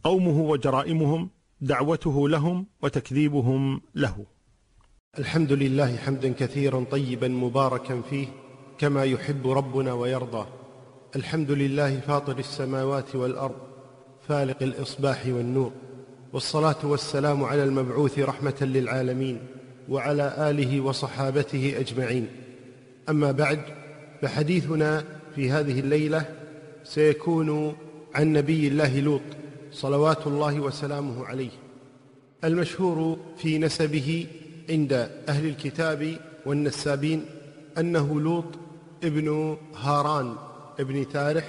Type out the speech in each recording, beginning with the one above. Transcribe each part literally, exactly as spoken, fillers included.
قومه وجرائمهم، دعوته لهم وتكذيبهم له. الحمد لله حمدا كثيرا طيبا مباركا فيه كما يحب ربنا ويرضى. الحمد لله فاطر السماوات والأرض، فالق الإصباح والنور، والصلاة والسلام على المبعوث رحمة للعالمين وعلى آله وصحابته أجمعين. أما بعد، فحديثنا في هذه الليلة سيكون عن نبي الله لوط صلوات الله وسلامه عليه، المشهور في نسبه عند أهل الكتاب والنسابين أنه لوط ابن هاران ابن تارح،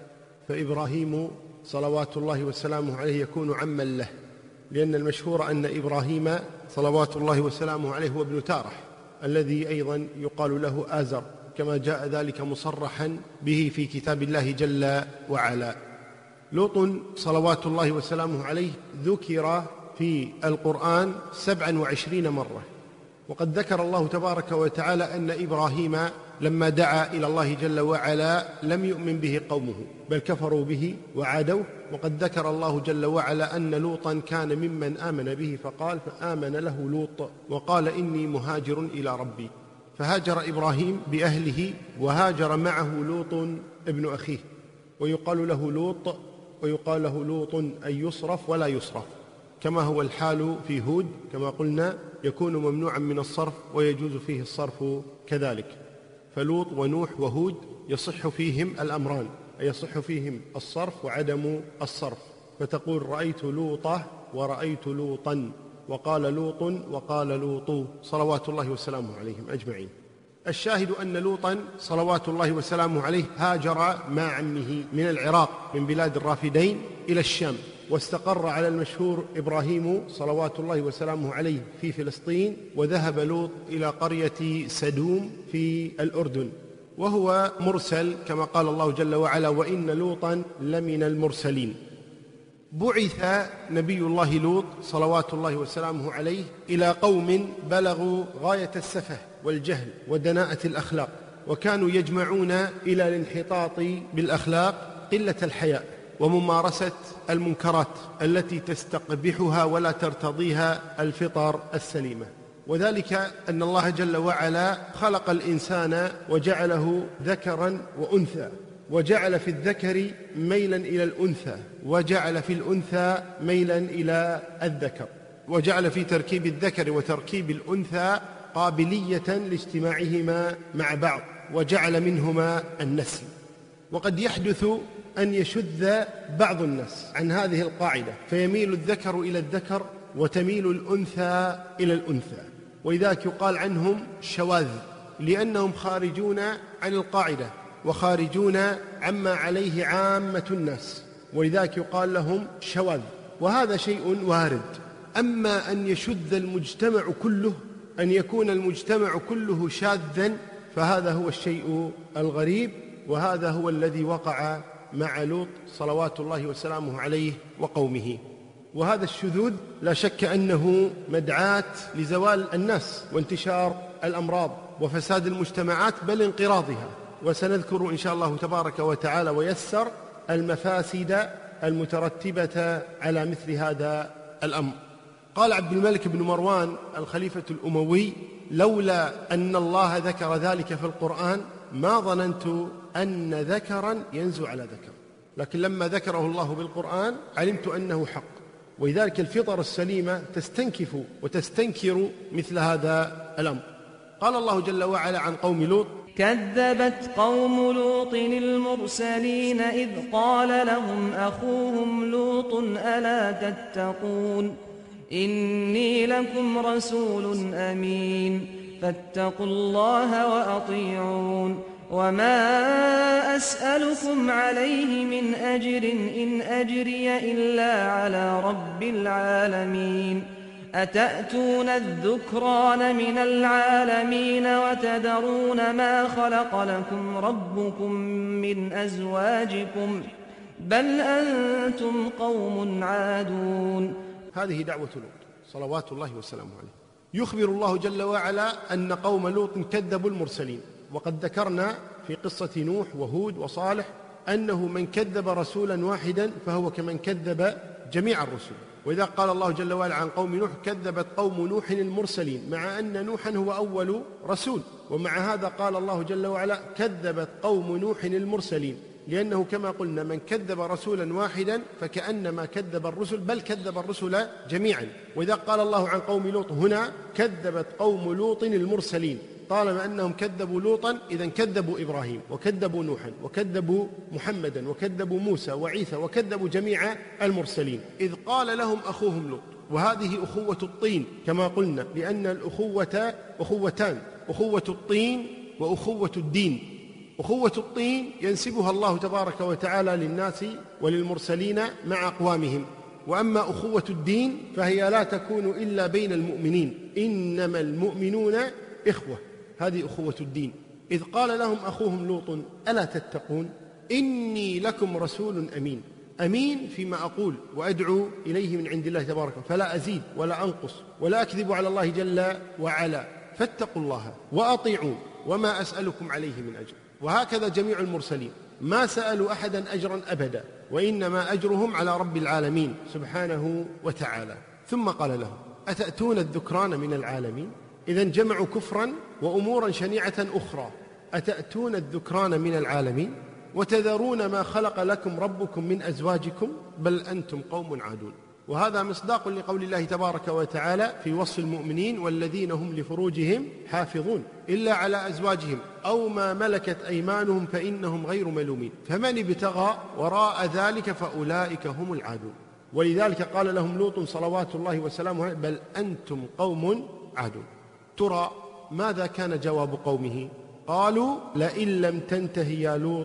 فإبراهيم صلوات الله وسلامه عليه يكون عما له، لأن المشهور أن إبراهيم صلوات الله وسلامه عليه هو ابن تارح الذي أيضا يقال له آزر، كما جاء ذلك مصرحا به في كتاب الله جل وعلا. لوط صلوات الله وسلامه عليه ذكر في القرآن سبعا وعشرين مرة، وقد ذكر الله تبارك وتعالى أن إبراهيم لما دعا إلى الله جل وعلا لم يؤمن به قومه بل كفروا به وعادوه، وقد ذكر الله جل وعلا أن لوطا كان ممن آمن به فقال فآمن له لوط وقال إني مهاجر إلى ربي، فهاجر إبراهيم بأهله وهاجر معه لوط ابن أخيه، ويقال له لوط ويقال له لوط أي يصرف ولا يصرف، كما هو الحال في هود كما قلنا يكون ممنوعا من الصرف ويجوز فيه الصرف كذلك. فلوط ونوح وهود يصح فيهم الأمران، أي يصح فيهم الصرف وعدم الصرف، فتقول رأيت لوطة ورأيت لوطا، وقال لوط وقال لوط صلوات الله وسلامه عليهم أجمعين. الشاهد أن لوطا صلوات الله وسلامه عليه هاجر مع عمه من العراق من بلاد الرافدين إلى الشام، واستقر على المشهور إبراهيم صلوات الله وسلامه عليه في فلسطين، وذهب لوط إلى قرية سدوم في الأردن، وهو مرسل كما قال الله جل وعلا وإن لوطا لمن المرسلين. بعث نبي الله لوط صلوات الله وسلامه عليه إلى قوم بلغوا غاية السفه والجهل ودناءة الأخلاق، وكانوا يجمعون إلى الانحطاط بالأخلاق قلة الحياء وممارسة المنكرات التي تستقبحها ولا ترتضيها الفطر السليمة، وذلك أن الله جل وعلا خلق الإنسان وجعله ذكرا وأنثى، وجعل في الذكر ميلا إلى الأنثى، وجعل في الأنثى ميلا إلى الذكر، وجعل في تركيب الذكر وتركيب الأنثى قابلية لاجتماعهما مع بعض، وجعل منهما النسل. وقد يحدث أن يشذ بعض الناس عن هذه القاعدة فيميل الذكر إلى الذكر وتميل الأنثى إلى الأنثى، ولذلك يقال عنهم شواذ، لأنهم خارجون عن القاعدة وخارجون عما عليه عامة الناس، ولذلك يقال لهم شواذ، وهذا شيء وارد. أما أن يشذ المجتمع كله، أن يكون المجتمع كله شاذا، فهذا هو الشيء الغريب، وهذا هو الذي وقع مع لوط صلوات الله وسلامه عليه وقومه. وهذا الشذوذ لا شك أنه مدعاة لزوال الناس وانتشار الأمراض وفساد المجتمعات بل انقراضها، وسنذكر إن شاء الله تبارك وتعالى ويسر المفاسد المترتبة على مثل هذا الأمر. قال عبد الملك بن مروان الخليفة الأموي لولا أن الله ذكر ذلك في القرآن ما ظننت أن ذكرا ينزو على ذكر، لكن لما ذكره الله بالقرآن علمت أنه حق، ولذلك الفطر السليمة تستنكف وتستنكر مثل هذا الأمر. قال الله جل وعلا عن قوم لوط كذبت قوم لوط المرسلين إذ قال لهم أخوهم لوط ألا تتقون إني لكم رسول أمين فاتقوا الله وأطيعون وما أسألكم عليه من أجر إن أجري إلا على رب العالمين أتأتون الذكران من العالمين وتذرون ما خلق لكم ربكم من أزواجكم بل أنتم قوم عادون. هذه دعوة لوط صلوات الله وسلامه عليه. يخبر الله جل وعلا أن قوم لوط كذبوا المرسلين، وقد ذكرنا في قصة نوح وهود وصالح أنه من كذب رسولا واحدا فهو كمن كذب جميع الرسل. وإذا قال الله جل وعلا عن قوم نوح كذبت قوم نوح المرسلين، مع أن نوحا هو أول رسول، ومع هذا قال الله جل وعلا كذبت قوم نوح المرسلين، لأنه كما قلنا من كذب رسولا واحدا فكأنما كذب الرسل، بل كذب الرسل جميعا. وإذا قال الله عن قوم لوط هنا كذبت قوم لوط المرسلين، طالما أنهم كذبوا لوطا إذن كذبوا إبراهيم وكذبوا نوحا وكذبوا محمدا وكذبوا موسى وعيسى وكذبوا جميع المرسلين. إذ قال لهم أخوهم لوط، وهذه أخوة الطين كما قلنا، لأن الأخوة أخوتان، أخوة الطين وأخوة الدين. أخوة الطين ينسبها الله تبارك وتعالى للناس وللمرسلين مع أقوامهم، وأما أخوة الدين فهي لا تكون إلا بين المؤمنين، إنما المؤمنون إخوة، هذه أخوة الدين. إذ قال لهم أخوهم لوط ألا تتقون إني لكم رسول أمين، أمين فيما أقول وأدعو إليه من عند الله تبارك، فلا أزيد ولا أنقص ولا أكذب على الله جل وعلا، فاتقوا الله وأطيعون وما أسألكم عليه من أجر. وهكذا جميع المرسلين ما سألوا أحدا أجرا أبدا، وإنما أجرهم على رب العالمين سبحانه وتعالى. ثم قال لهم أتأتون الذكران من العالمين، إذن جمعوا كفرا وأمورا شنيعة أخرى. أتأتون الذكران من العالمين وتذرون ما خلق لكم ربكم من أزواجكم بل أنتم قوم عادون. وهذا مصداق لقول الله تبارك وتعالى في وصف المؤمنين والذين هم لفروجهم حافظون إلا على أزواجهم أو ما ملكت أيمانهم فإنهم غير ملومين، فمن ابتغى وراء ذلك فأولئك هم العادون. ولذلك قال لهم لوط صلوات الله وسلامه عليه بل أنتم قوم عادون. ترى ماذا كان جواب قومه؟ قالوا لئن لم تنته يا لوط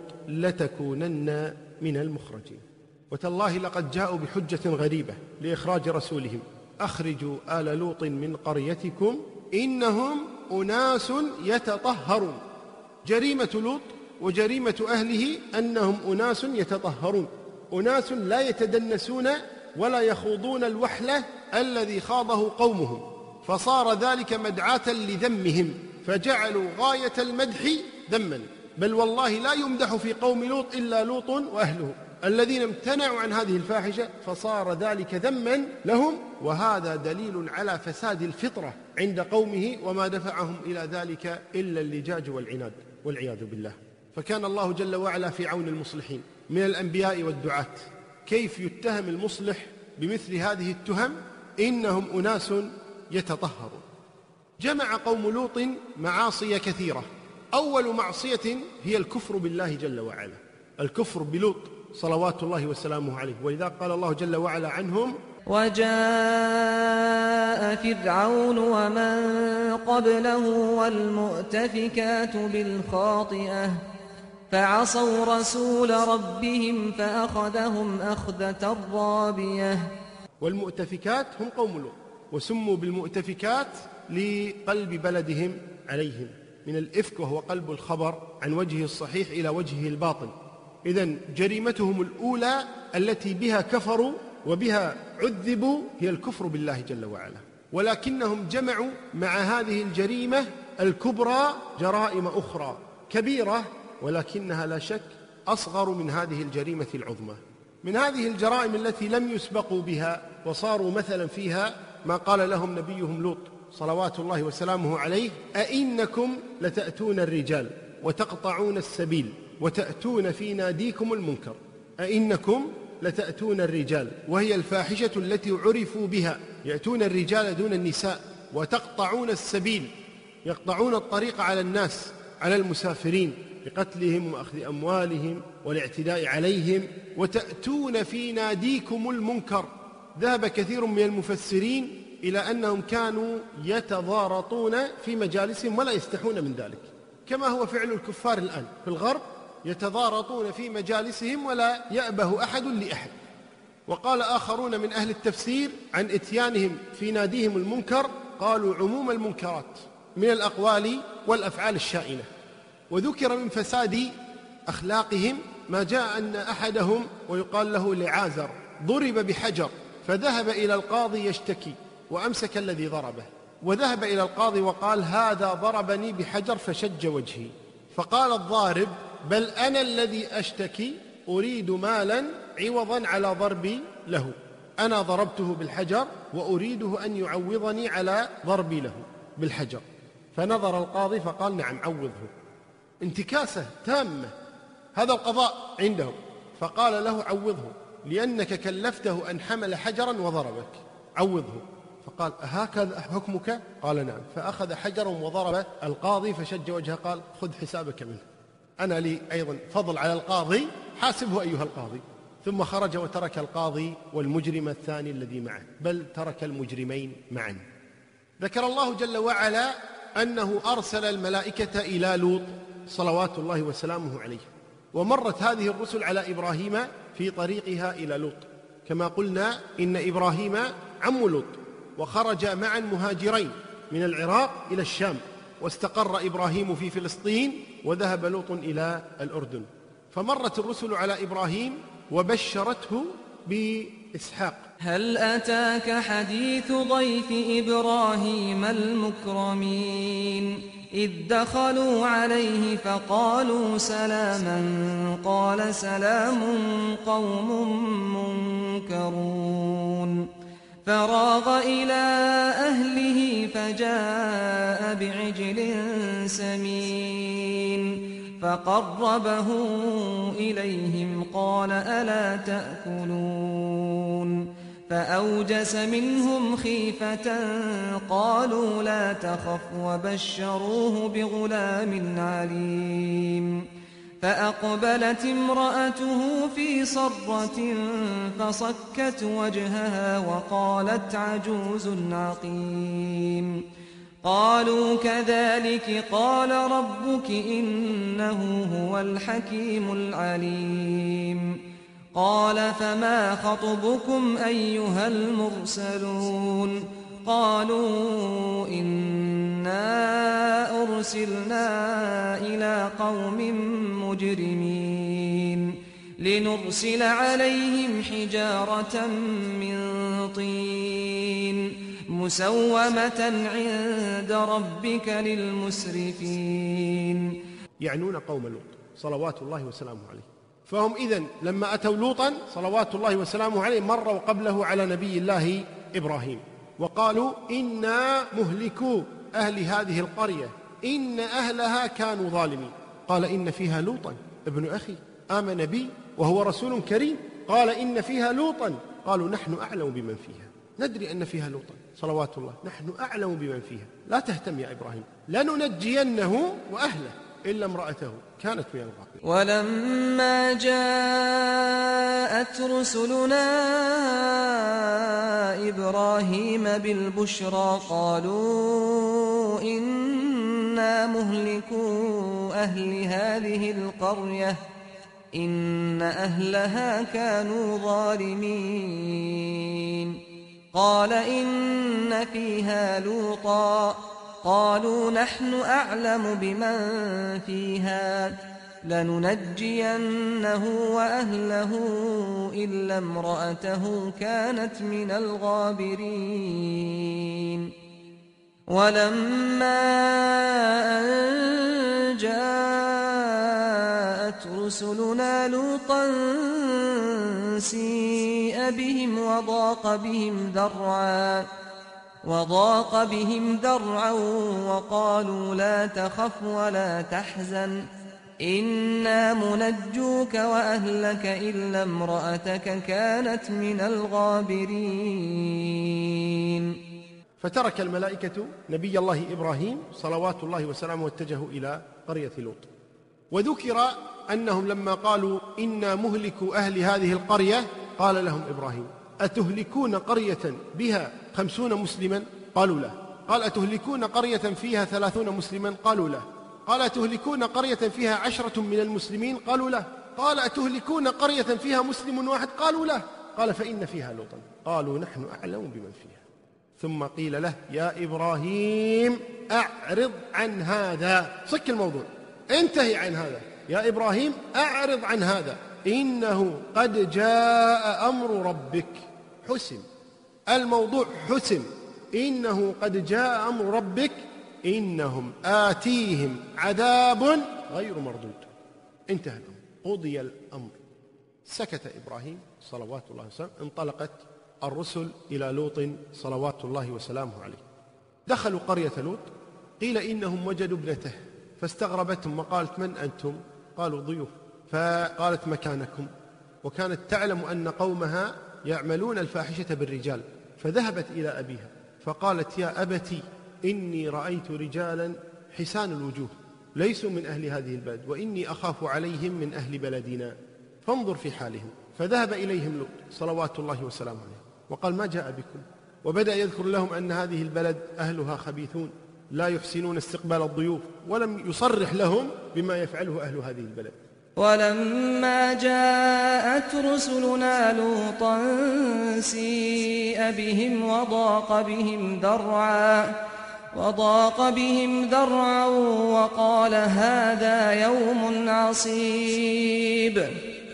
لتكونن من المخرجين. وتالله لقد جاءوا بحجة غريبة لإخراج رسولهم، أخرجوا آل لوط من قريتكم إنهم أناس يتطهرون. جريمة لوط وجريمة أهله أنهم أناس يتطهرون، أناس لا يتدنسون ولا يخوضون الوحلة الذي خاضه قومهم، فصار ذلك مدعاة لذمهم، فجعلوا غاية المدح ذما. بل والله لا يمدح في قوم لوط إلا لوط وأهله الذين امتنعوا عن هذه الفاحشة، فصار ذلك ذما لهم. وهذا دليل على فساد الفطرة عند قومه، وما دفعهم إلى ذلك إلا اللجاج والعناد والعياذ بالله. فكان الله جل وعلا في عون المصلحين من الأنبياء والدعاة. كيف يتهم المصلح بمثل هذه التهم؟ إنهم أناس يتطهرون. جمع قوم لوط معاصي كثيرة. أول معصية هي الكفر بالله جل وعلا، الكفر بلوط صلوات الله وسلامه عليه. ولذا قال الله جل وعلا عنهم وجاء فرعون ومن قبله والمؤتفكات بالخاطئة فعصوا رسول ربهم فأخذهم أخذة رابية. والمؤتفكات هم قوم لوط، وسموا بالمؤتفكات لقلب بلدهم عليهم من الإفك، وهو قلب الخبر عن وجهه الصحيح إلى وجهه الباطن. إذن جريمتهم الأولى التي بها كفروا وبها عذبوا هي الكفر بالله جل وعلا، ولكنهم جمعوا مع هذه الجريمة الكبرى جرائم أخرى كبيرة، ولكنها لا شك أصغر من هذه الجريمة العظمى. من هذه الجرائم التي لم يسبقوا بها وصاروا مثلا فيها ما قال لهم نبيهم لوط صلوات الله وسلامه عليه أئنكم لتأتون الرجال وتقطعون السبيل وتأتون في ناديكم المنكر. أئنكم لتأتون الرجال، وهي الفاحشة التي عرفوا بها، يأتون الرجال دون النساء، وتقطعون السبيل، يقطعون الطريق على الناس، على المسافرين، بقتلهم وأخذ أموالهم والاعتداء عليهم، وتأتون في ناديكم المنكر. ذهب كثير من المفسرين إلى أنهم كانوا يتضارطون في مجالسهم ولا يستحون من ذلك، كما هو فعل الكفار الآن في الغرب، يتضارطون في مجالسهم ولا يأبه أحد لأحد. وقال آخرون من أهل التفسير عن إتيانهم في ناديهم المنكر، قالوا عموم المنكرات من الأقوال والأفعال الشائنة. وذكر من فساد أخلاقهم ما جاء أن أحدهم ويقال له لعازر ضرب بحجر فذهب إلى القاضي يشتكي وأمسك الذي ضربه، وذهب إلى القاضي وقال هذا ضربني بحجر فشج وجهي، فقال الضارب بل أنا الذي أشتكي أريد مالا عوضا على ضربي له. أنا ضربته بالحجر وأريده أن يعوضني على ضربي له بالحجر. فنظر القاضي فقال نعم عوضه. انتكاسة تامة، هذا القضاء عندهم. فقال له عوضه لأنك كلفته أن حمل حجرا وضربك، عوضه. فقال هكذا حكمك؟ قال نعم. فأخذ حجرا وضرب القاضي فشج وجهه قال خذ حسابك منه، أنا لي أيضا فضل على القاضي، حاسبه أيها القاضي. ثم خرج وترك القاضي والمجرم الثاني الذي معه، بل ترك المجرمين معا. ذكر الله جل وعلا أنه أرسل الملائكة إلى لوط صلوات الله وسلامه عليه، ومرت هذه الرسل على إبراهيم في طريقها إلى لوط. كما قلنا إن إبراهيم عم لوط، وخرج معا مهاجرين من العراق إلى الشام، واستقر إبراهيم في فلسطين وذهب لوط إلى الأردن. فمرت الرسل على إبراهيم وبشرته بإسحاق. هل أتاك حديث ضيف إبراهيم المكرمين إذ دخلوا عليه فقالوا سلاما قال سلام قوم منكرون فراغ إلى أهله فجاء بعجل سمين فقربه إليهم قال ألا تأكلون فأوجس منهم خيفة قالوا لا تخف وبشروه بغلام عليم فأقبلت امرأته في صرة فصكت وجهها وقالت عجوز عقيم قالوا كذلك قال ربك إنه هو الحكيم العليم قال فما خطبكم أيها المرسلون قالوا إنا أرسلنا إلى قوم مجرمين لنرسل عليهم حجارة من طين مسومة عند ربك للمسرفين. يعنون قوم لوط صلوات الله وسلامه عليه. فهم إذن لما أتوا لوطا صلوات الله وسلامه عليه مروا قبله على نبي الله إبراهيم وقالوا إنا مهلكو أهل هذه القرية إن أهلها كانوا ظالمين. قال إن فيها لوطا ابن أخي آمن بي وهو رسول كريم. قال إن فيها لوطا قالوا نحن أعلم بمن فيها ندري أن فيها لوطا صلوات الله نحن أعلم بمن فيها لا تهتم يا إبراهيم لننجينه وأهله إلا امرأته كانت من الغابرين. ولما جاءت رسلنا إبراهيم بالبشرى قالوا إنا مهلكو أهل هذه القرية إن أهلها كانوا ظالمين قال إن فيها لوطا قالوا نحن أعلم بمن فيها لننجينه وأهله إلا امرأته كانت من الغابرين. ولما أن جاءت رسلنا لوطا سيء بهم وضاق بهم ذرعا وضاق بهم ذرعا وقالوا لا تخف ولا تحزن إنا منجوك وأهلك إلا امرأتك كانت من الغابرين. فترك الملائكة نبي الله إبراهيم صلوات الله وسلامه واتجهوا إلى قرية لوط. وذكر أنهم لما قالوا إنا مهلك أهل هذه القرية قال لهم إبراهيم أتهلكون قرية بها خمسون مسلما قالوا لا. قال أتهلكون قرية فيها ثلاثون مسلما قالوا لا. قال أتهلكون قرية فيها عشرة من المسلمين قالوا لا. قال أتهلكون قرية فيها مسلم واحد قالوا لا. قال فإن فيها لوطا قالوا نحن أعلم بمن فيها. ثم قيل له يا إبراهيم أعرض عن هذا صك الموضوع انتهي عن هذا يا إبراهيم أعرض عن هذا إنه قد جاء أمر ربك. حسم الموضوع حسم إنه قد جاء أمر ربك إنهم آتيهم عذاب غير مردود. انتهى الأمر قضي الأمر. سكت إبراهيم صلوات الله وسلامه. انطلقت الرسل إلى لوط صلوات الله وسلامه عليه. دخلوا قرية لوط، قيل إنهم وجدوا ابنته فاستغربتهم وقالت: من أنتم؟ قالوا: ضيوف. فقالت: مكانكم. وكانت تعلم أن قومها يعملون الفاحشة بالرجال، فذهبت إلى أبيها فقالت: يا أبتي إني رأيت رجالا حسان الوجوه ليسوا من أهل هذه البلد، وإني أخاف عليهم من أهل بلدنا، فانظر في حالهم. فذهب إليهم لوط صلوات الله وسلامه عليه وقال: ما جاء بكم؟ وبدأ يذكر لهم أن هذه البلد أهلها خبيثون لا يحسنون استقبال الضيوف، ولم يصرح لهم بما يفعله أهل هذه البلد. ولما جاءت رسلنا لوطا سيء بهم وضاق بهم ذرعا وضاق بهم ذرعا وقال: هذا يوم عصيب.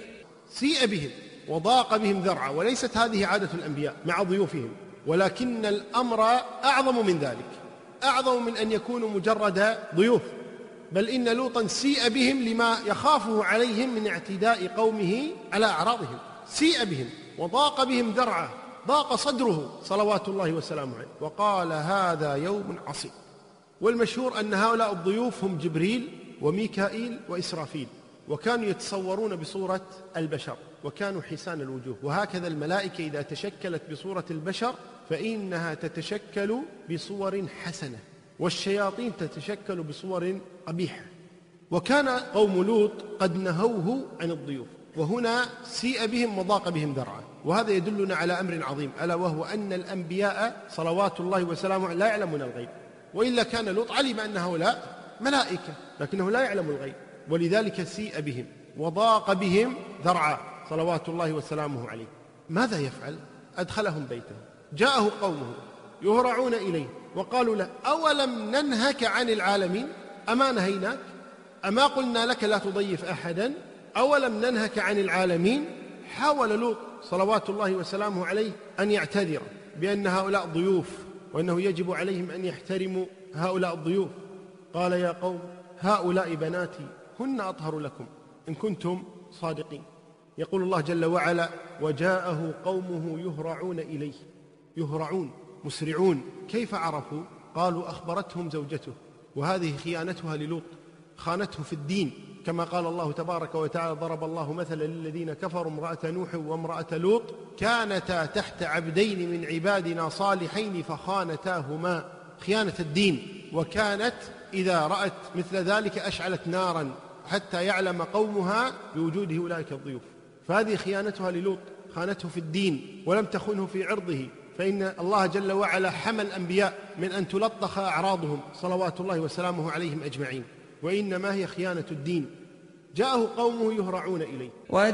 سيء بهم وضاق بهم ذرعا، وليست هذه عادة الأنبياء مع ضيوفهم، ولكن الأمر أعظم من ذلك، أعظم من أن يكونوا مجرد ضيوف، بل إن لوطا سيء بهم لما يخافه عليهم من اعتداء قومه على أعراضهم. سيء بهم وضاق بهم ذرعا، ضاق صدره صلوات الله وسلامه عليه، وقال: هذا يوم عصيب. والمشهور أن هؤلاء الضيوف هم جبريل وميكائيل وإسرافيل، وكانوا يتصورون بصورة البشر، وكانوا حسان الوجوه. وهكذا الملائكة إذا تشكلت بصورة البشر فإنها تتشكل بصور حسنة، والشياطين تتشكل بصور قبيحة. وكان قوم لوط قد نهوه عن الضيوف، وهنا سيء بهم وضاق بهم ذرعا. وهذا يدلنا على أمر عظيم، ألا وهو أن الأنبياء صلوات الله وسلامه لا يعلمون الغيب، وإلا كان لوط علم أن هؤلاء ملائكة لكنه لا يعلم الغيب، ولذلك سيء بهم وضاق بهم ذرعا صلوات الله وسلامه عليه. ماذا يفعل؟ أدخلهم بيته، جاءه قومه يهرعون إليه وقالوا له: أولم ننهك عن العالمين؟ أما نهيناك؟ أما قلنا لك لا تضيف أحدا؟ أولم ننهك عن العالمين؟ حاول لوط صلوات الله وسلامه عليه أن يعتذر بأن هؤلاء ضيوف، وأنه يجب عليهم أن يحترموا هؤلاء الضيوف. قال: يا قوم هؤلاء بناتي هن أطهر لكم إن كنتم صادقين. يقول الله جل وعلا: وجاءه قومه يهرعون إليه. يهرعون مسرعون. كيف عرفوا؟ قالوا: أخبرتهم زوجته، وهذه خيانتها للوط، خانته في الدين، كما قال الله تبارك وتعالى: ضرب الله مثلا للذين كفروا امرأة نوح وامرأة لوط كانتا تحت عبدين من عبادنا صالحين فخانتاهما. خيانة الدين. وكانت إذا رأت مثل ذلك أشعلت نارا حتى يعلم قومها بوجود أولئك الضيوف. فهذه خيانتها للوط، خانته في الدين ولم تخنه في عرضه، فإن الله جل وعلا حمى الأنبياء من أن تلطخ أعراضهم صلوات الله وسلامه عليهم أجمعين، وإنما هي خيانة الدين. جاءه قومه يهرعون إليه.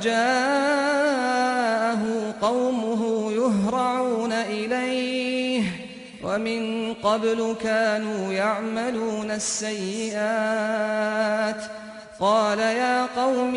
وجاءه قومه يهرعون إليه ومن قبل كانوا يعملون السيئات. قال: يا قوم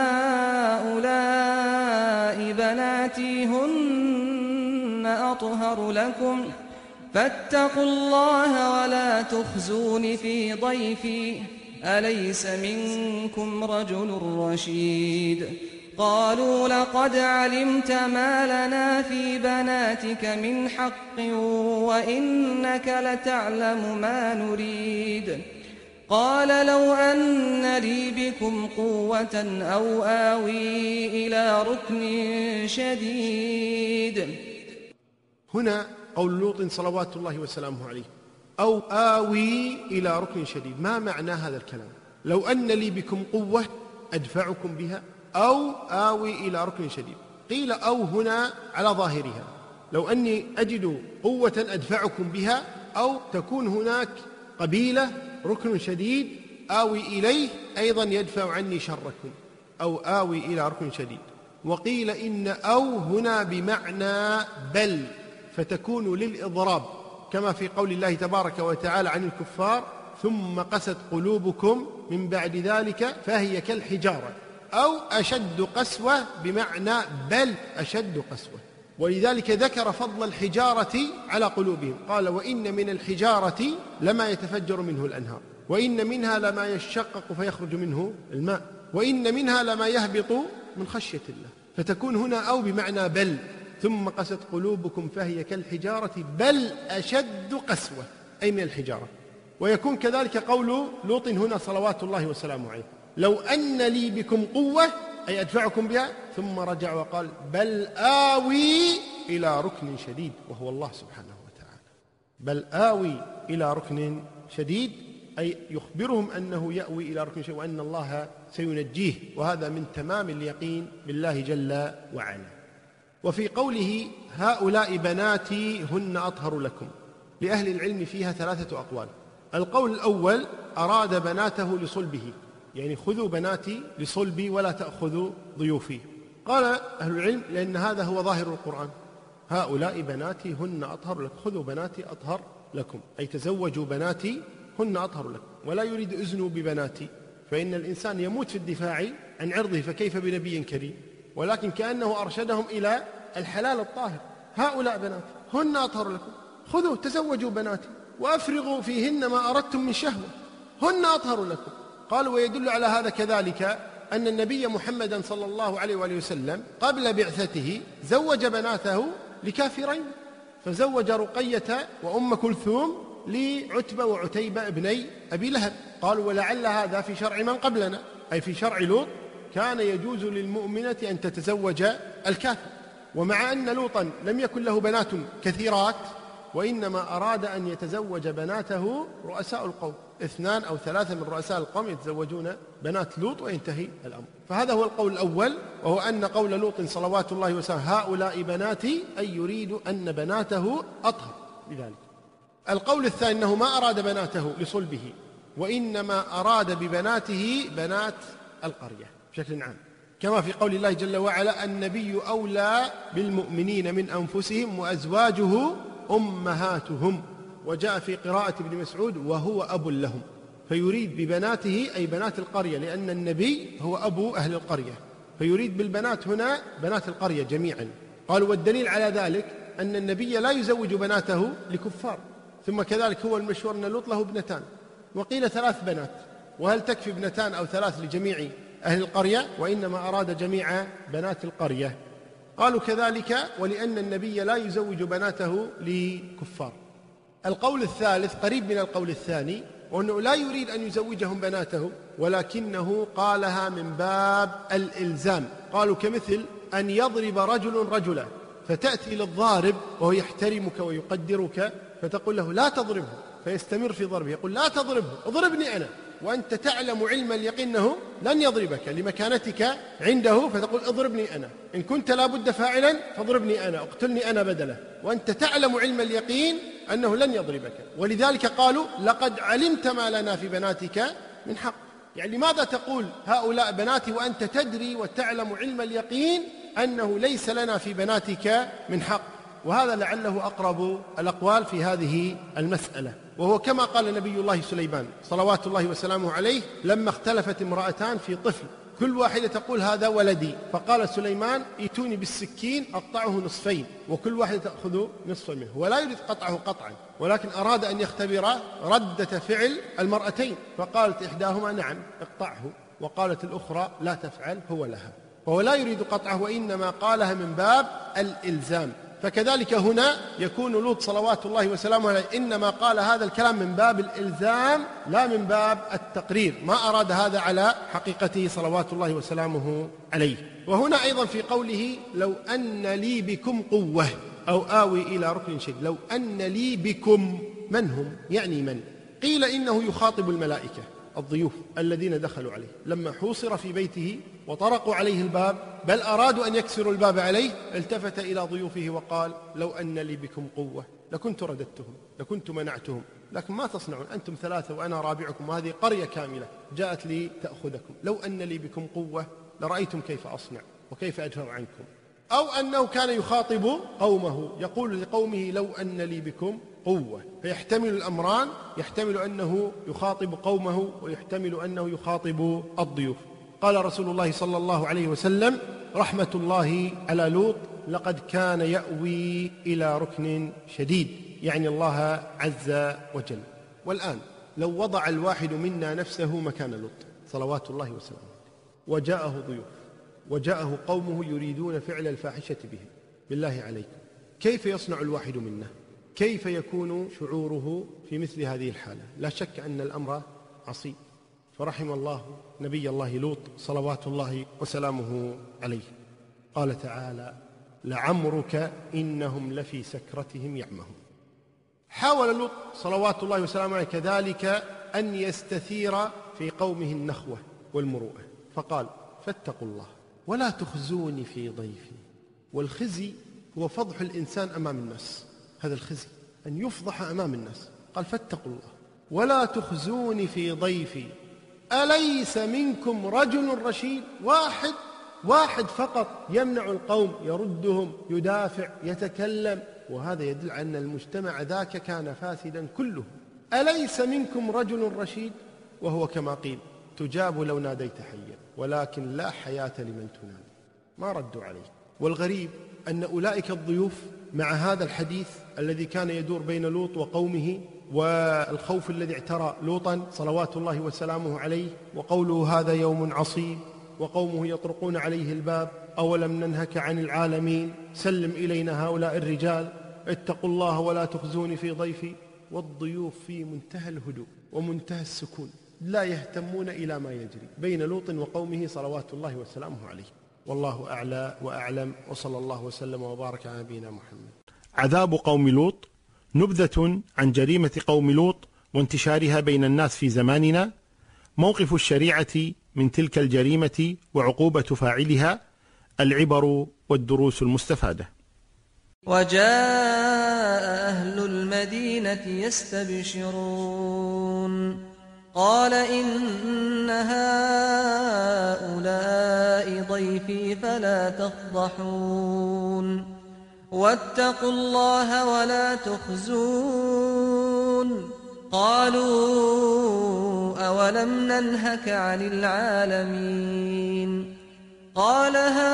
هؤلاء بناتي هن أطهر لكم فاتقوا الله ولا تخزون في ضيفي أليس منكم رجل رشيد. قالوا: لقد علمت ما لنا في بناتك من حق وإنك لتعلم ما نريد. قال: لو أن لي بكم قوة أو آوي إلى ركن شديد. هنا قول لوط صلوات الله وسلامه عليه: أو آوي إلى ركن شديد. ما معنى هذا الكلام؟ لو أن لي بكم قوة أدفعكم بها، أو آوي إلى ركن شديد. قيل أو هنا على ظاهرها، لو أني أجد قوة أدفعكم بها، أو تكون هناك قبيلة ركن شديد آوي إليه أيضا يدفع عني شركم، أو آوي إلى ركن شديد. وقيل إن أو هنا بمعنى بل، فتكون للإضراب، كما في قول الله تبارك وتعالى عن الكفار: ثم قست قلوبكم من بعد ذلك فهي كالحجارة، أو أشد قسوة بمعنى بل أشد قسوة. ولذلك ذكر فضل الحجارة على قلوبهم، قال: وإن من الحجارة لما يتفجر منه الأنهار، وإن منها لما يشقق فيخرج منه الماء، وإن منها لما يهبط من خشية الله. فتكون هنا أو بمعنى بل، ثم قست قلوبكم فهي كالحجارة بل أشد قسوة، أي من الحجارة. ويكون كذلك قول لوط هنا صلوات الله وسلامه عليه: لو أن لي بكم قوة، أي أدفعكم بها. ثم رجع وقال: بل آوي إلى ركن شديد، وهو الله سبحانه وتعالى. بل آوي إلى ركن شديد، أي يخبرهم أنه يأوي إلى ركن شديد وأن الله سينجيه، وهذا من تمام اليقين بالله جل وعلا. وفي قوله: هؤلاء بناتي هن أطهر لكم، لأهل العلم فيها ثلاثة أقوال. القول الأول: أراد بناته لصلبه، يعني خذوا بناتي لصلبي ولا تأخذوا ضيوفي. قال أهل العلم: لأن هذا هو ظاهر القرآن، هؤلاء بناتي هن أطهر لكم، خذوا بناتي أطهر لكم، أي تزوجوا بناتي هن أطهر لكم، ولا يريد أذنوا ببناتي، فإن الإنسان يموت في الدفاع عن عرضه، فكيف بنبي كريم؟ ولكن كأنه أرشدهم إلى الحلال الطاهر. هؤلاء بناتي هن أطهر لكم، خذوا تزوجوا بناتي وأفرغوا فيهن ما أردتم من شهوة، هن أطهر لكم. قالوا: ويدل على هذا كذلك أن النبي محمدا صلى الله عليه وآله وسلم قبل بعثته زوج بناته لكافرين، فزوج رقية وأم كلثوم لعتبة وعتيبة ابني أبي لهب. قالوا: ولعل هذا في شرع من قبلنا، أي في شرع لوط، كان يجوز للمؤمنة أن تتزوج الكافر. ومع أن لوطا لم يكن له بنات كثيرات، وإنما أراد أن يتزوج بناته رؤساء القوم، اثنان أو ثلاثة من رؤساء القوم يتزوجون بنات لوط وينتهي الأمر. فهذا هو القول الأول، وهو أن قول لوط صلوات الله وسلامه: هؤلاء بناتي، أي يريد أن بناته أطهر بذلك. القول الثاني أنه ما أراد بناته لصلبه، وإنما أراد ببناته بنات القرية بشكل عام، كما في قول الله جل وعلا: النبي أولى بالمؤمنين من أنفسهم وأزواجه أمهاتهم. وجاء في قراءة ابن مسعود: وهو أب لهم، فيريد ببناته أي بنات القرية، لأن النبي هو أبو أهل القرية، فيريد بالبنات هنا بنات القرية جميعا. قالوا: والدليل على ذلك أن النبي لا يزوج بناته لكفار. ثم كذلك هو المشهور أن لوط له ابنتان، وقيل ثلاث بنات، وهل تكفي ابنتان أو ثلاث لجميع أهل القرية؟ وإنما أراد جميع بنات القرية. قالوا كذلك: ولأن النبي لا يزوج بناته لكفار. القول الثالث قريب من القول الثاني، وأنه لا يريد أن يزوجهم بناته، ولكنه قالها من باب الإلزام. قالوا: كمثل أن يضرب رجل رجلا، فتأتي للضارب وهو يحترمك ويقدرك، فتقول له: لا تضربه، فيستمر في ضربه، يقول: لا تضربه، اضربني أنا، وأنت تعلم علم اليقين أنه لن يضربك لمكانتك عنده، فتقول: اضربني أنا، إن كنت لا بد فاعلا فاضربني أنا، اقتلني أنا بدله، وأنت تعلم علم اليقين أنه لن يضربك. ولذلك قالوا: لقد علمت ما لنا في بناتك من حق. يعني لماذا تقول هؤلاء بناتي وأنت تدري وتعلم علم اليقين أنه ليس لنا في بناتك من حق؟ وهذا لعله أقرب الأقوال في هذه المسألة، وهو كما قال نبي الله سليمان صلوات الله وسلامه عليه لما اختلفت امرأتان في طفل، كل واحدة تقول: هذا ولدي، فقال سليمان: ائتوني بالسكين أقطعه نصفين، وكل واحدة تأخذ نصفا منه، ولا يريد قطعه قطعا، ولكن أراد أن يختبر ردة فعل المرأتين، فقالت إحداهما: نعم اقطعه، وقالت الأخرى: لا تفعل، هو لها. فهو لا يريد قطعه، وإنما قالها من باب الإلزام. فكذلك هنا يكون لوط صلوات الله وسلامه عليه إنما قال هذا الكلام من باب الإلزام لا من باب التقرير، ما أراد هذا على حقيقته صلوات الله وسلامه عليه. وهنا أيضا في قوله: لو أن لي بكم قوة أو آوي إلى ركن شديد، لو أن لي بكم، من هم؟ يعني من؟ قيل إنه يخاطب الملائكة الضيوف الذين دخلوا عليه لما حوصر في بيته وطرقوا عليه الباب، بل أرادوا أن يكسروا الباب عليه، التفت إلى ضيوفه وقال: لو أن لي بكم قوة لكنت رددتهم، لكنت منعتهم، لكن ما تصنعون، أنتم ثلاثة وأنا رابعكم، وهذه قرية كاملة جاءت لي تأخذكم، لو أن لي بكم قوة لرأيتم كيف أصنع وكيف أدفع عنكم. أو أنه كان يخاطب قومه، يقول لقومه: لو أن لي بكم قوة، فيحتمل الأمران، يحتمل أنه يخاطب قومه ويحتمل أنه يخاطب الضيوف. قال رسول الله صلى الله عليه وسلم: رحمة الله على لوط، لقد كان يأوي إلى ركن شديد، يعني الله عز وجل. والآن لو وضع الواحد منا نفسه مكان لوط صلوات الله وسلامه، وجاءه ضيوف وجاءه قومه يريدون فعل الفاحشة به، بالله عليكم كيف يصنع الواحد منا؟ كيف يكون شعوره في مثل هذه الحالة؟ لا شك أن الأمر عصيب. فرحم الله نبي الله لوط صلوات الله وسلامه عليه. قال تعالى: لعمرك إنهم لفي سكرتهم يعمهون. حاول لوط صلوات الله وسلامه عليه كذلك أن يستثير في قومه النخوة والمروءة، فقال: فاتقوا الله ولا تخزوني في ضيفي. والخزي هو فضح الإنسان أمام الناس، هذا الخزي أن يفضح أمام الناس. قال: فاتقوا الله ولا تخزوني في ضيفي أليس منكم رجل رشيد؟ واحد واحد فقط يمنع القوم، يردهم، يدافع، يتكلم، وهذا يدل على أن المجتمع ذاك كان فاسدا كله. أليس منكم رجل رشيد؟ وهو كما قيل: تجاب لو ناديت حيا ولكن لا حياة لمن تنادي. ما ردوا عليه. والغريب أن أولئك الضيوف مع هذا الحديث الذي كان يدور بين لوط وقومه والخوف الذي اعترى لوطا صلوات الله وسلامه عليه، وقوله: هذا يوم عصيب، وقومه يطرقون عليه الباب: أولم ننهك عن العالمين، سلم إلينا هؤلاء الرجال، اتقوا الله ولا تخزوني في ضيفي. والضيوف في منتهى الهدوء ومنتهى السكون، لا يهتمون إلى ما يجري بين لوط وقومه صلوات الله وسلامه عليه. والله أعلى وأعلم، وصلى الله وسلم وبارك على نبينا محمد. عذاب قوم لوط نبذة عن جريمة قوم لوط وانتشارها بين الناس في زماننا، موقف الشريعة من تلك الجريمة وعقوبة فاعلها، العبر والدروس المستفادة. وجاء أهل المدينة يستبشرون قال: إن هؤلاء ضيفي فلا تفضحون واتقوا الله ولا تخزون. قالوا: أولم ننهك عن العالمين؟ قال: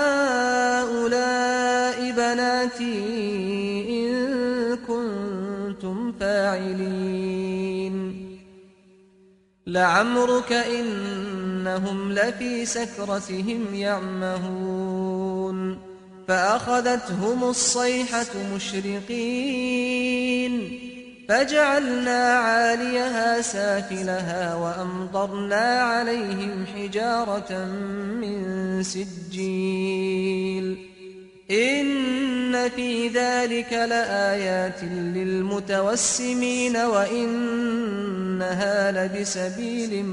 هؤلاء بناتي إن كنتم فاعلين. لعمرك إنهم لفي سكرتهم يعمهون. فأخذتهم الصيحة مشرقين فجعلنا عاليها سافلها وأمطرنا عليهم حجارة من سجيل. إن في ذلك لآيات للمتوسمين وإنها لبسبيل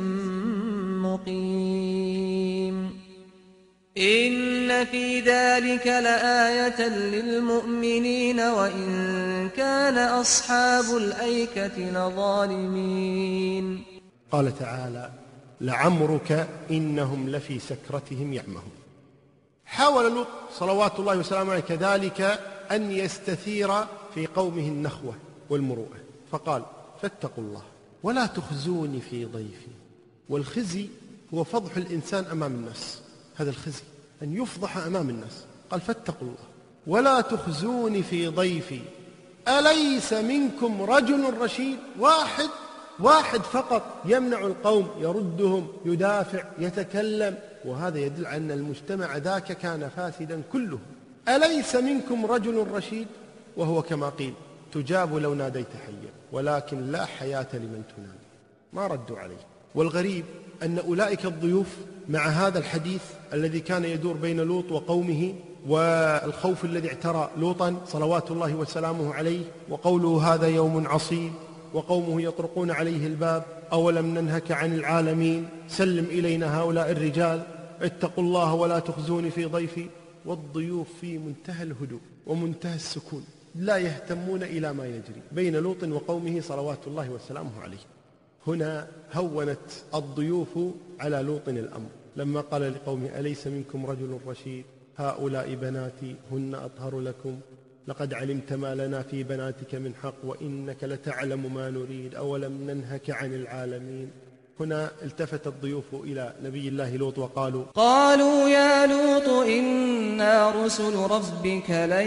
مقيم. إن في ذلك لآية للمؤمنين وإن كان أصحاب الأيكة لظالمين. قال تعالى: لعمرك إنهم لفي سكرتهم يعمهون. حاول لوط صلوات الله وسلامه عليه كذلك أن يستثير في قومه النخوة والمروءة، فقال: فاتقوا الله ولا تخزوني في ضيفي. والخزي هو فضح الإنسان أمام الناس، هذا الخزي أن يفضح أمام الناس. قال: فاتقوا الله ولا تخزوني في ضيفي أليس منكم رجل رشيد؟ واحد واحد فقط يمنع القوم، يردهم، يدافع، يتكلم، وهذا يدل على أن المجتمع ذاك كان فاسدا كله. أليس منكم رجل رشيد؟ وهو كما قيل: تجاب لو ناديت حيا ولكن لا حياة لمن تنادي. ما ردوا عليه. والغريب أن أولئك الضيوف مع هذا الحديث الذي كان يدور بين لوط وقومه والخوف الذي اعترى لوطا صلوات الله وسلامه عليه، وقوله: هذا يوم عصيب، وقومه يطرقون عليه الباب: أولم ننهك عن العالمين، سلم إلينا هؤلاء الرجال، اتقوا الله ولا تخزوني في ضيفي. والضيوف في منتهى الهدوء ومنتهى السكون، لا يهتمون إلى ما يجري بين لوط وقومه صلوات الله وسلامه عليه. هنا هونت الضيوف على لوط الأمر لما قال لقومه: أليس منكم رجل رشيد؟ هؤلاء بناتي هن أطهر لكم، لقد علمت ما لنا في بناتك من حق وإنك لتعلم ما نريد، أولم ننهك عن العالمين. هنا التفت الضيوف إلى نبي الله لوط وقالوا: قالوا يا لوط إنا رسل ربك لن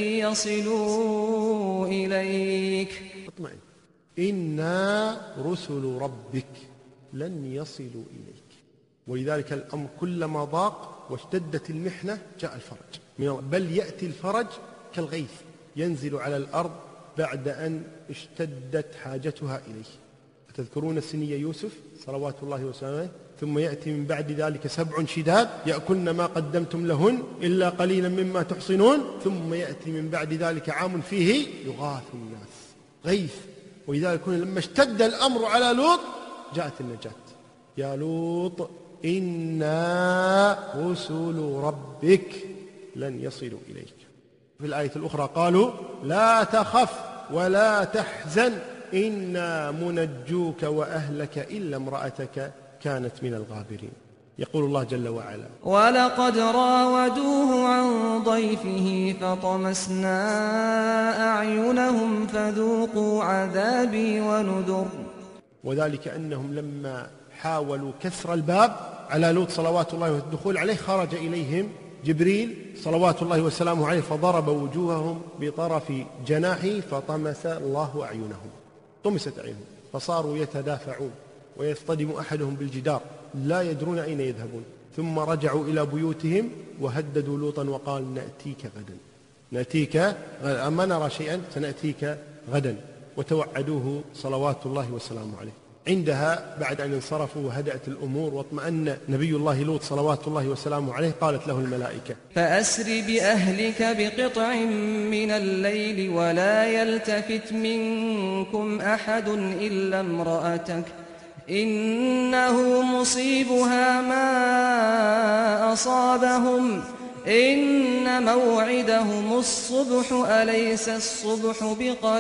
يصلوا إليك. اطمئن، إنا رسل ربك لن يصلوا إليك. ولذلك الأمر كلما ضاق واشتدت المحنة جاء الفرج، بل يأتي الفرج كالغيث ينزل على الأرض بعد أن اشتدت حاجتها إليه. تذكرون السنية يوسف صلوات الله وسلامه، ثم يأتي من بعد ذلك سبع شداد يأكلن ما قدمتم لهن إلا قليلا مما تحصنون، ثم يأتي من بعد ذلك عام فيه يغاث الناس، غيث. ولذلك لما اشتد الأمر على لوط جاءت النجاة. يا لوط إنا رسل ربك لن يصلوا إليك. في الآية الأخرى قالوا لا تخف ولا تحزن إنا منجوك وأهلك إلا امرأتك كانت من الغابرين. يقول الله جل وعلا ولقد راودوه عن ضيفه فطمسنا أعينهم فذوقوا عذابي ونذر. وذلك أنهم لما حاولوا كسر الباب على لوط صلوات الله والدخول عليه خرج إليهم جبريل صلوات الله وسلامه عليه فضرب وجوههم بطرف جناحه فطمس الله أعينهم، طمست أعينهم فصاروا يتدافعون ويصطدم أحدهم بالجدار لا يدرون أين يذهبون. ثم رجعوا إلى بيوتهم وهددوا لوطا وقال نأتيك غدا، نأتيك أما نرى شيئا سنأتيك غدا، وتوعدوه صلوات الله وسلامه عليه. عندها بعد أن انصرفوا وهدأت الأمور واطمأن نبي الله لوط صلوات الله وسلامه عليه قالت له الملائكة فأسر بأهلك بقطع من الليل ولا يلتفت منكم أحد إلا امرأتك إنه مصيبها ما أصابهم إن موعدهم الصبح أليس الصبح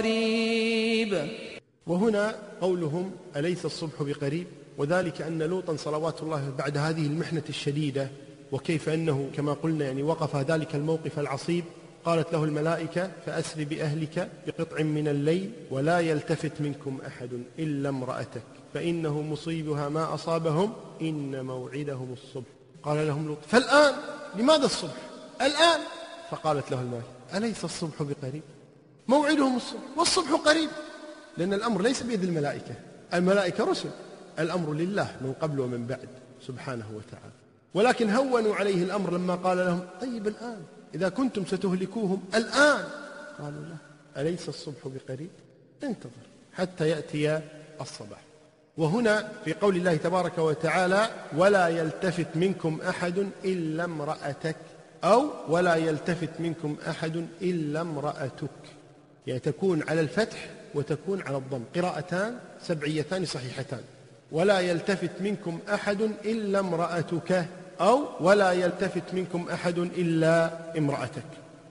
بقريب. وهنا قولهم أليس الصبح بقريب، وذلك أن لوطا صلوات الله بعد هذه المحنة الشديدة وكيف أنه كما قلنا يعني وقف ذلك الموقف العصيب، قالت له الملائكة فأسر بأهلك بقطع من الليل ولا يلتفت منكم أحد إلا امرأتك فإنه مصيبها ما أصابهم إن موعدهم الصبح. قال لهم لوط فالآن لماذا الصبح الآن؟ فقالت له الملائكة أليس الصبح بقريب؟ موعدهم الصبح والصبح قريب، لأن الأمر ليس بيد الملائكة، الملائكة رسل، الأمر لله من قبل ومن بعد سبحانه وتعالى. ولكن هونوا عليه الأمر لما قال لهم طيب الآن إذا كنتم ستهلكوهم الآن، قالوا لا أليس الصبح بقريب؟ انتظر حتى يأتي الصباح. وهنا في قول الله تبارك وتعالى ولا يلتفت منكم أحد إلا امرأتك أو ولا يلتفت منكم أحد إلا امرأتك، يعني تكون على الفتح وتكون على الضم، قراءتان سبعيتان صحيحتان. ولا يلتفت منكم أحد إلا امرأتك أو ولا يلتفت منكم أحد إلا امرأتك.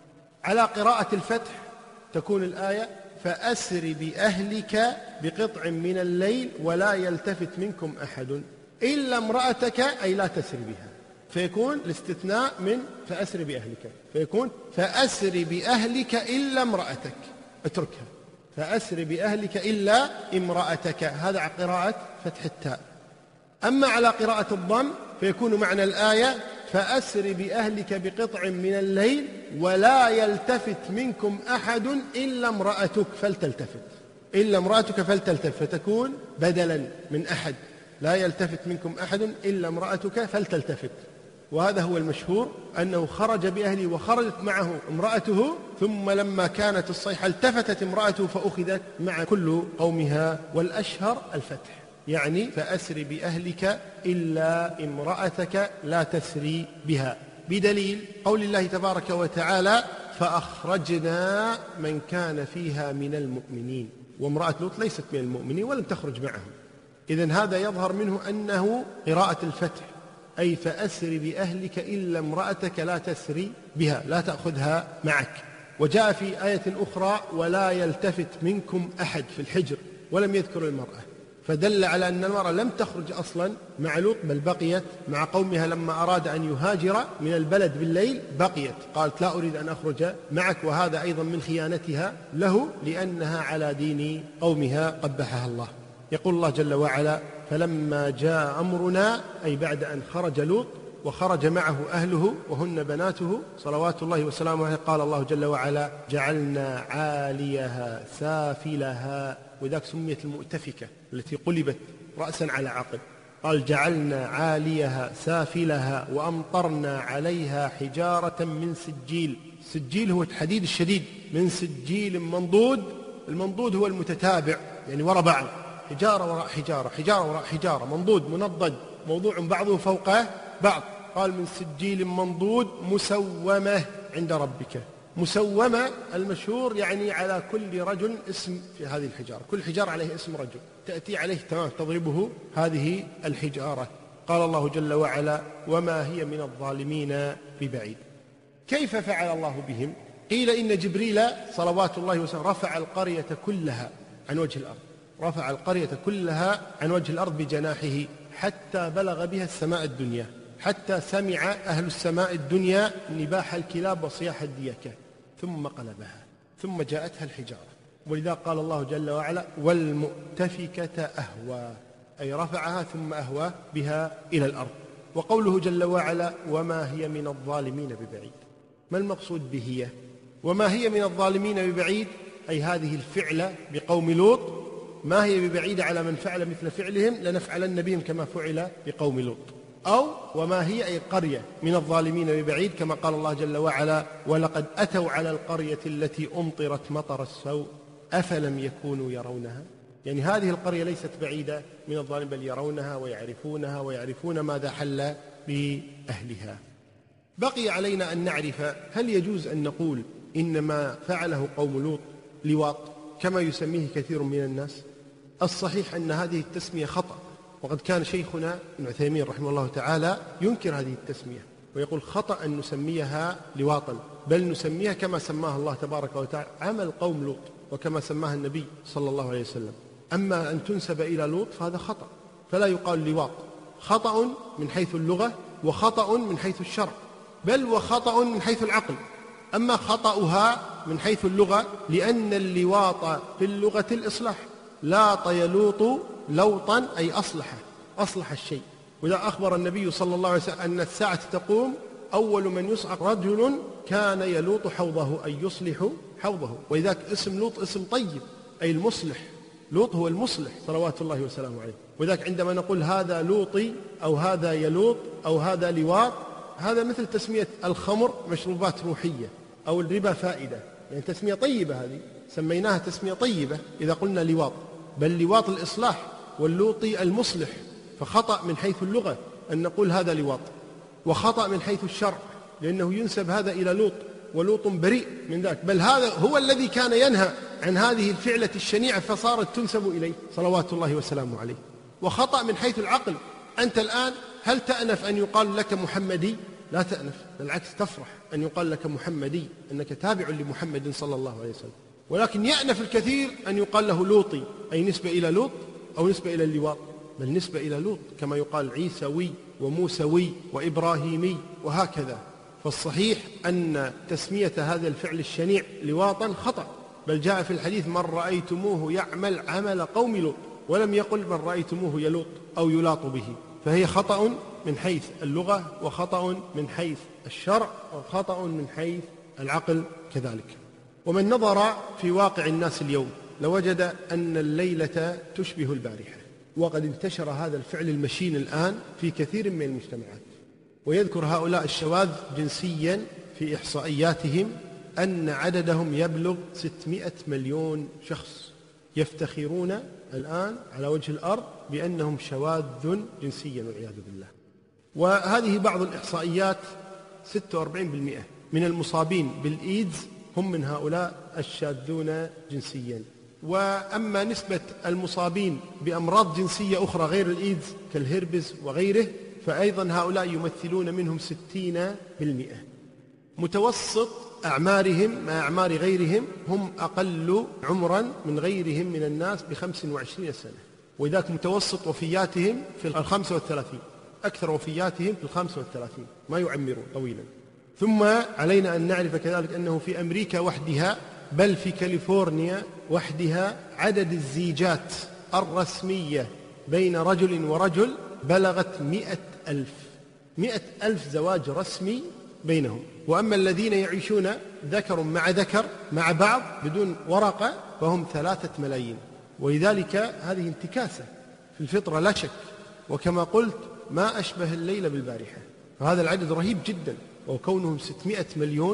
على قراءة الفتح تكون الآية فأسر بأهلك بقطع من الليل ولا يلتفت منكم أحد إلا امرأتك أي لا تسر بها، فيكون الاستثناء من فأسر بأهلك، فيكون فأسر بأهلك إلا امرأتك، اتركها فأسر بأهلك إلا امرأتك، هذا على قراءة فتح التاء. أما على قراءة الضم فيكون معنى الآية فأسر بأهلك بقطع من الليل ولا يلتفت منكم أحد إلا امرأتك فلتلتفت، إلا امرأتك فلتلتفت، فتكون بدلا من أحد، لا يلتفت منكم أحد إلا امرأتك فلتلتفت. وهذا هو المشهور أنه خرج بأهله وخرجت معه امرأته، ثم لما كانت الصيحة التفتت امرأته فأخذت مع كل قومها، والأشهر الفتح، يعني فأسر بأهلك إلا امرأتك لا تسري بها، بدليل قول الله تبارك وتعالى فأخرجنا من كان فيها من المؤمنين، وامرأة لوط ليست من المؤمنين ولم تخرج معهم. إذن هذا يظهر منه أنه قراءة الفتح، أي فأسر بأهلك إلا امرأتك لا تسري بها، لا تأخذها معك. وجاء في آية أخرى ولا يلتفت منكم أحد في الحجر ولم يذكر المرأة، فدل على أن المرأة لم تخرج أصلا مع لوط بل بقيت مع قومها. لما أراد أن يهاجر من البلد بالليل بقيت، قالت لا أريد أن أخرج معك، وهذا أيضا من خيانتها له لأنها على دين قومها قبحها الله. يقول الله جل وعلا فلما جاء أمرنا أي بعد أن خرج لوط وخرج معه أهله وهن بناته صلوات الله وسلامه عليه، قال الله جل وعلا جعلنا عاليها سافلها، وذاك سميت المؤتفكة التي قلبت رأسا على عقب، قال جعلنا عاليها سافلها وأمطرنا عليها حجارة من سجيل سجيل هو الحديد الشديد، من سجيل منضود. المنضود هو المتتابع، يعني وراء بعض، حجارة وراء حجارة، حجارة وراء حجارة، منضود منضد، موضوع بعضه فوق بعض. قال من سجيل منضود مسومة عند ربك. مسومة المشهور يعني على كل رجل اسم في هذه الحجارة، كل حجارة عليه اسم رجل تأتي عليه تمام تضربه هذه الحجارة. قال الله جل وعلا وما هي من الظالمين ببعيد. كيف فعل الله بهم؟ قيل إن جبريل صلوات الله وسلامه رفع القرية كلها عن وجه الأرض، رفع القرية كلها عن وجه الأرض بجناحه حتى بلغ بها السماء الدنيا، حتى سمع أهل السماء الدنيا نباح الكلاب وصياح الديكة، ثم قلبها، ثم جاءتها الحجارة. ولذا قال الله جل وعلا والمؤتفكة أهوى، أي رفعها ثم أهوى بها إلى الأرض. وقوله جل وعلا وما هي من الظالمين ببعيد، ما المقصود به؟ وما هي من الظالمين ببعيد أي هذه الفعلة بقوم لوط ما هي ببعيدة على من فعل مثل فعلهم، لنفعلن بهم كما فعل بقوم لوط. أو وما هي أي قرية من الظالمين ببعيد، كما قال الله جل وعلا ولقد أتوا على القرية التي أمطرت مطر السوء أفلم يكونوا يرونها. يعني هذه القرية ليست بعيدة من الظالم، بل يرونها ويعرفونها ويعرفون ماذا حل بأهلها. بقي علينا أن نعرف هل يجوز أن نقول إنما فعله قوم لوط لواط كما يسميه كثير من الناس؟ الصحيح أن هذه التسمية خطأ، وقد كان شيخنا ابن عثيمين رحمه الله تعالى ينكر هذه التسمية ويقول خطأ أن نسميها لواطا، بل نسميها كما سماها الله تبارك وتعالى عمل قوم لوط، وكما سماها النبي صلى الله عليه وسلم. أما أن تنسب إلى لوط فهذا خطأ، فلا يقال لواط. خطأ من حيث اللغة وخطأ من حيث الشرع، بل وخطأ من حيث العقل. أما خطأها من حيث اللغة لأن اللواط في اللغة الإصلاح، لاط يلوط لوطا أي أصلح، أصلح الشيء. وإذا أخبر النبي صلى الله عليه وسلم أن الساعة تقوم أول من يصعق رجل كان يلوط حوضه أي يصلح حوضه. وإذا اسم لوط اسم طيب أي المصلح، لوط هو المصلح صلوات الله وسلامه عليه. وذاك عندما نقول هذا لوطي أو هذا يلوط أو هذا لواط، هذا مثل تسمية الخمر مشروبات روحية أو الربا فائدة، يعني تسمية طيبة، هذه سميناها تسمية طيبة إذا قلنا لواط. بل لواط الإصلاح واللوطي المصلح، فخطأ من حيث اللغة أن نقول هذا لواط، وخطأ من حيث الشرع لأنه ينسب هذا إلى لوط، ولوط بريء من ذاك، بل هذا هو الذي كان ينهى عن هذه الفعلة الشنيعة فصارت تنسب إليه صلوات الله وسلامه عليه. وخطأ من حيث العقل، أنت الآن هل تأنف أن يقال لك محمدي؟ لا تأنف، بالعكس تفرح أن يقال لك محمدي، أنك تابع لمحمد صلى الله عليه وسلم. ولكن يأنف الكثير أن يقال له لوطي، أي نسبة إلى لوط أو نسبة إلى اللواط، بل نسبة إلى لوط، كما يقال عيسوي وموسوي وإبراهيمي وهكذا. فالصحيح أن تسمية هذا الفعل الشنيع لواطا خطأ، بل جاء في الحديث من رأيتموه يعمل عمل قوم لوط، ولم يقل من رأيتموه يلوط أو يلاط به. فهي خطأ من حيث اللغة، وخطأ من حيث الشرع، وخطأ من حيث العقل كذلك. ومن نظر في واقع الناس اليوم لوجد أن الليلة تشبه البارحة، وقد انتشر هذا الفعل المشين الآن في كثير من المجتمعات. ويذكر هؤلاء الشواذ جنسيا في إحصائياتهم أن عددهم يبلغ ستمائة مليون شخص، يفتخرون الآن على وجه الأرض بأنهم شواذ جنسيا والعياذ بالله. وهذه بعض الإحصائيات، ستة وأربعين بالمئة من المصابين بالإيدز هم من هؤلاء الشاذون جنسيا. وأما نسبة المصابين بأمراض جنسية أخرى غير الإيدز كالهربز وغيره فأيضا هؤلاء يمثلون منهم ستين بالمئة. متوسط أعمارهم مع أعمار غيرهم هم أقل عمرا من غيرهم من الناس بخمس وعشرين سنة، وذاك متوسط وفياتهم في الخمسة والثلاثين، أكثر وفياتهم في الخمسة والثلاثين، ما يعمرون طويلا. ثم علينا أن نعرف كذلك أنه في أمريكا وحدها، بل في كاليفورنيا وحدها، عدد الزيجات الرسمية بين رجل ورجل بلغت مئة ألف، مئة ألف زواج رسمي بينهم. وأما الذين يعيشون ذكر مع ذكر مع بعض بدون ورقة فهم ثلاثة ملايين. ولذلك هذه انتكاسة في الفطرة لا شك، وكما قلت ما أشبه الليل بالبارحة، فهذا العدد رهيب جدا. وكونهم ستمائة مليون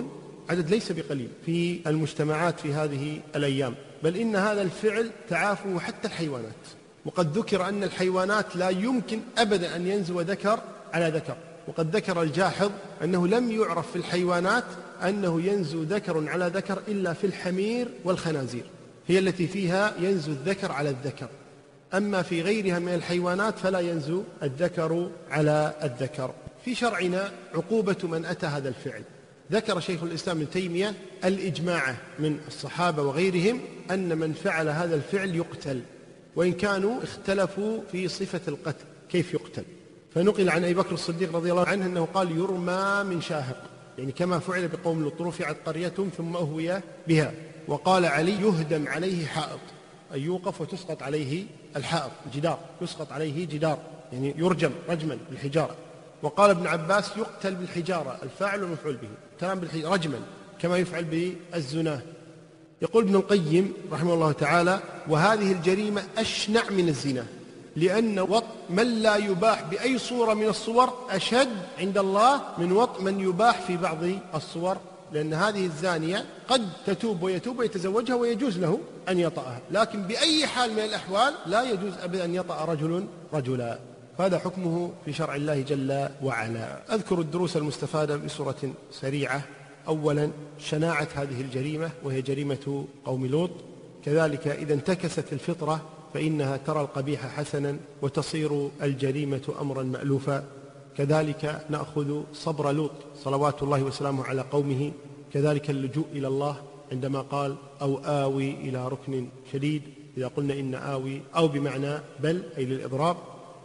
عدد ليس بقليل في المجتمعات في هذه الأيام، بل إن هذا الفعل تعافه حتى الحيوانات. وقد ذكر أن الحيوانات لا يمكن أبدا أن ينزو ذكر على ذكر، وقد ذكر الجاحظ أنه لم يعرف في الحيوانات أنه ينزو ذكر على ذكر إلا في الحمير والخنازير، هي التي فيها ينزو الذكر على الذكر، أما في غيرها من الحيوانات فلا ينزو الذكر على الذكر. في شرعنا عقوبة من أتى هذا الفعل. ذكر شيخ الإسلام ابن تيمية الإجماع من الصحابة وغيرهم أن من فعل هذا الفعل يقتل، وإن كانوا اختلفوا في صفة القتل كيف يقتل. فنقل عن أبي بكر الصديق رضي الله عنه أنه قال يرمى من شاهق، يعني كما فعل بقوم لوط، رفعت قريتهم ثم أهوي بها. وقال علي يهدم عليه حائط، أن يوقف وتسقط عليه الحائط، جدار يسقط عليه جدار، يعني يرجم رجما بالحجارة. وقال ابن عباس يقتل بالحجارة، الفاعل والمفعول به تمام بالحجارة رجما كما يفعل بالزنا. يقول ابن القيم رحمه الله تعالى: وهذه الجريمة أشنع من الزنا، لأن وطء من لا يباح بأي صورة من الصور أشد عند الله من وطء من يباح في بعض الصور، لأن هذه الزانية قد تتوب ويتوب ويتزوجها ويجوز له أن يطأها، لكن بأي حال من الأحوال لا يجوز أبدا أن يطأ رجل رجلا. فهذا حكمه في شرع الله جل وعلا. أذكر الدروس المستفادة بصورة سريعة. أولا شناعة هذه الجريمة وهي جريمة قوم لوط، كذلك إذا انتكست الفطرة فإنها ترى القبيح حسنا وتصير الجريمة أمرا مألوفا. كذلك نأخذ صبر لوط صلوات الله وسلامه على قومه، كذلك اللجوء إلى الله عندما قال أو آوي إلى ركن شديد، إذا قلنا إن آوي أو بمعنى بل أي للإضراب.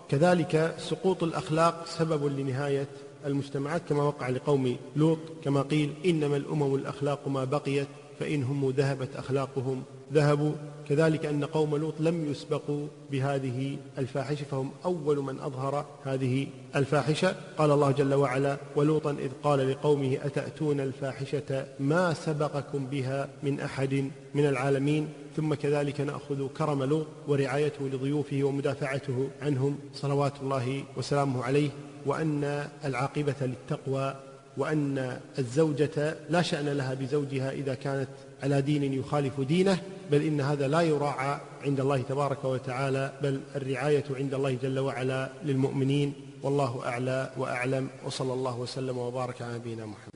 كذلك سقوط الأخلاق سبب لنهاية المجتمعات كما وقع لقوم لوط، كما قيل إنما الأمم الأخلاق ما بقيت فإنهم ذهبت أخلاقهم ذهبوا. كذلك أن قوم لوط لم يسبقوا بهذه الفاحشة فهم أول من أظهر هذه الفاحشة. قال الله جل وعلا: ولوطا إذ قال لقومه أتأتون الفاحشة ما سبقكم بها من أحد من العالمين. ثم كذلك نأخذ كرم لوط ورعايته لضيوفه ومدافعته عنهم صلوات الله وسلامه عليه، وأن العاقبة للتقوى، وأن الزوجة لا شأن لها بزوجها إذا كانت على دين يخالف دينه، بل إن هذا لا يراعى عند الله تبارك وتعالى، بل الرعاية عند الله جل وعلا للمؤمنين. والله أعلى وأعلم، وصلى الله وسلم وبارك على نبينا محمد.